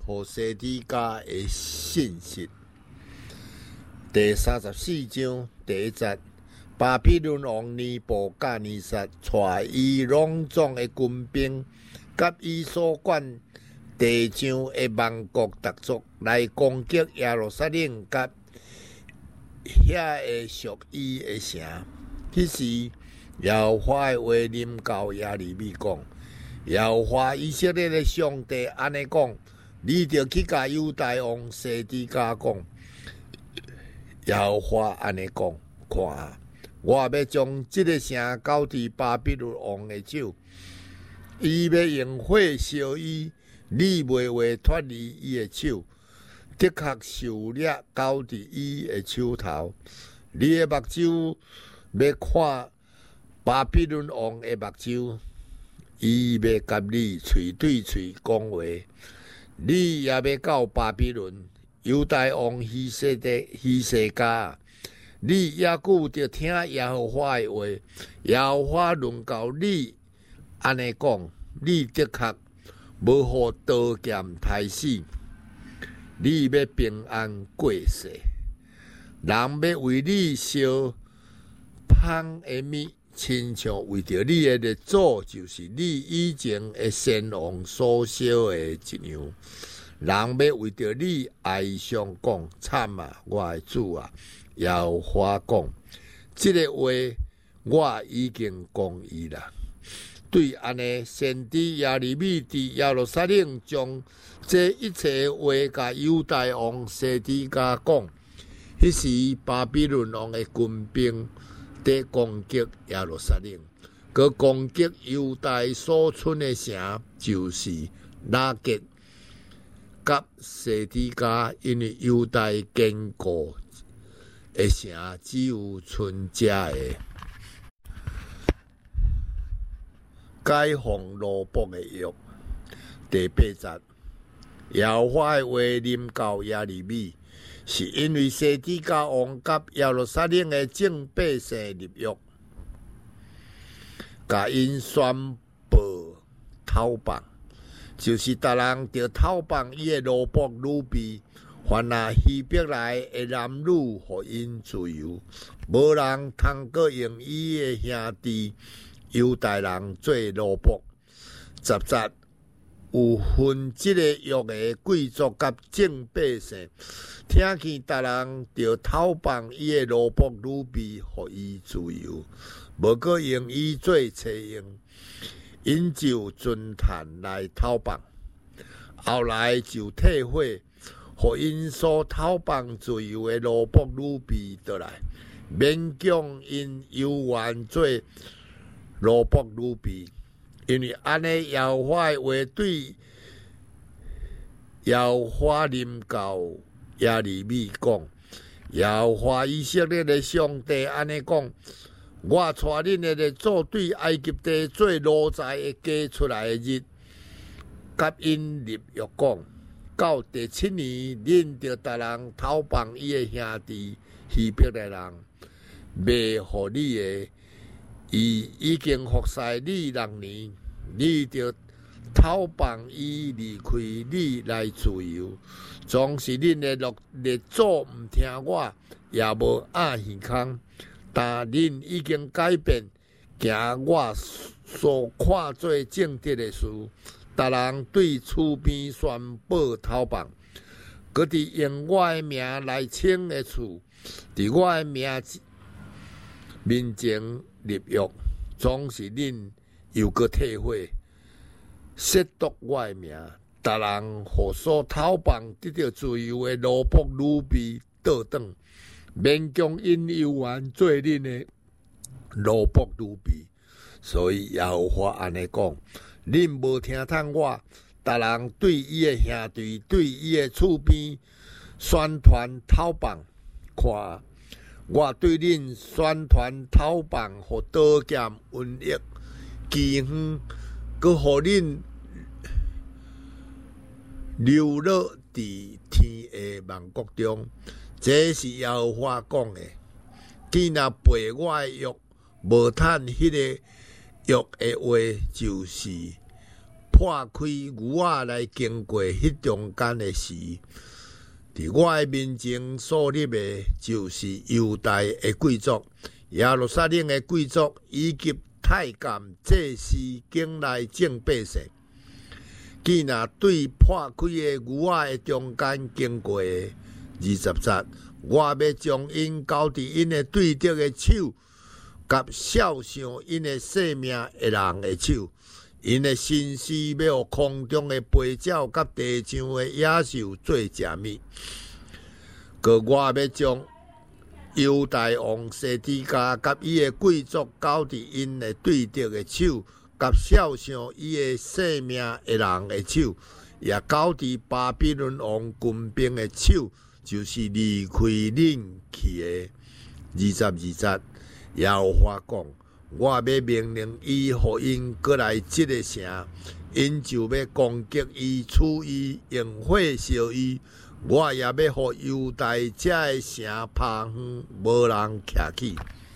互西底家的信息。第34章第一节，巴比伦王尼布甲尼撒带伊隆重的军兵，甲伊所管地上的万国各族来攻击耶路撒冷甲遐个属伊的城。迄时，耶和华的话临到耶利米讲：耶和华以色列的上帝安尼讲：你着去甲犹大王西底家讲，耶和华安尼讲：看，我要将这个城交伫巴比伦王的手，伊要用火烧伊，你袂话脱离伊的手，的确受掠交伫伊的手头。你的目睭要看巴比伦王的目睭，伊要甲你喙对喙讲话，你也要到巴比伦。犹大王希西家，你也顾着听耶和华的话，耶和华论到你安尼讲，你的确无互刀剑刣死，你要平安过世。人要为你烧香的物，亲像为着你的列祖，就是你以前的先王所烧的一样。人要为着你哀伤讲，惨啊，我的主啊！耶和华讲，这个话我已经讲伊啦。对安尼，先知耶利米伫耶路撒冷将这一切话甲犹大王西底家讲。迄时，巴比伦王的军兵在攻击耶路撒冷，佮攻击犹大所存的城，就是拉结甲西底家，因为犹大坚固的城只有存遮的。解放罗卜的约第8节，耶和华的话临到耶利米，是因为西底家王甲耶路撒冷的众百姓立约，甲因宣布讨放，就是逐人着讨放伊的罗卜女婢，凡那希伯来的男女，互因自由，无人通阁用伊的兄弟犹大人做罗卜。10节，有分这个约的贵族甲众百姓，听见逐人着讨放伊的罗卜女婢，互伊自由，无阁用伊做妻用，因就尊坛来讨放。后来就退伙，互因所讨放自由的罗卜女婢倒来，免将因犹原做罗卜女婢。因为安尼，耶和华的话对耶和华临到耶利米讲：耶和华以色列的上帝安尼讲：我带恁的列祖对埃及地做奴才的家出来的日，甲因立约讲，到第7年，恁着逐人讨放伊的兄弟希伯来人，卖互你的。伊已经服侍你6年，你着讨放伊离开你来自由。总是恁的列祖毋听我，也无按耳孔，但恁已经改变，行我所看做正直的事。逐人对厝边宣布讨放，搁伫用我的名来称的厝，伫我的名面前立约，总是恁又搁退伙，亵渎我的名。逐人互所讨放得到自由的罗卜女婢倒转，免将因犹原做恁的罗卜女婢。所以耶和华安尼讲：恁无听从我，逐人对伊的兄弟、对伊的厝边宣传讨放，看。我对恁宣传讨放，互刀剑、瘟疫、饥荒，佮互恁流落伫天的万国中。这是耶和华讲的。既若背我的约，无趁迄个约的话，就是破开牛仔来经过迄中间的时，伫我的面前所立的，就是犹大的贵族、耶路撒冷的贵族以及太监、祭司经来正百姓。既若对破开的牛仔的中间经过的20节，我要将因交伫因的对敌的手，甲孝上因的性命的人的手。因的身躯要互空中的飞鸟甲地上的野兽做食物。可我要将犹大王西底家甲伊的贵族交伫因的对敌的手，甲孝上伊的性命的人的手，也交伫巴比伦王军兵的手，就是离开恁去的。22节，耶和华讲。我要命令伊，互因过来即个城，因就要攻击伊、处伊、用火烧伊。我也要互犹大遮的城拍荒，无人徛起。